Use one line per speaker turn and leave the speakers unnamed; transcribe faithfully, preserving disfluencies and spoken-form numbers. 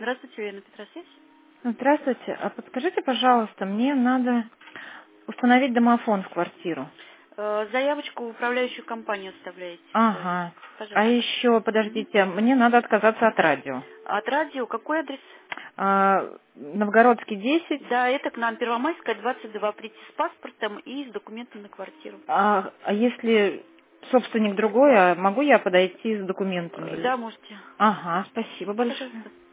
Здравствуйте, Елена Петросвязь.
Здравствуйте. А подскажите, пожалуйста, мне надо установить домофон в квартиру.
Э, Заявочку в управляющую компанию оставляете. То есть,
Ага. А
пожалуйста.
еще,
Мгм.
подождите, мне надо отказаться от радио.
От радио какой адрес?
А, Новгородский десять.
Да, это к нам Первомайская, двадцать два. Прийти с паспортом и с документом на квартиру.
А, а если собственник другой, а могу я подойти с документами?
Э,
Или-
Да, можете.
Ага, спасибо большое.
Пожалуйста.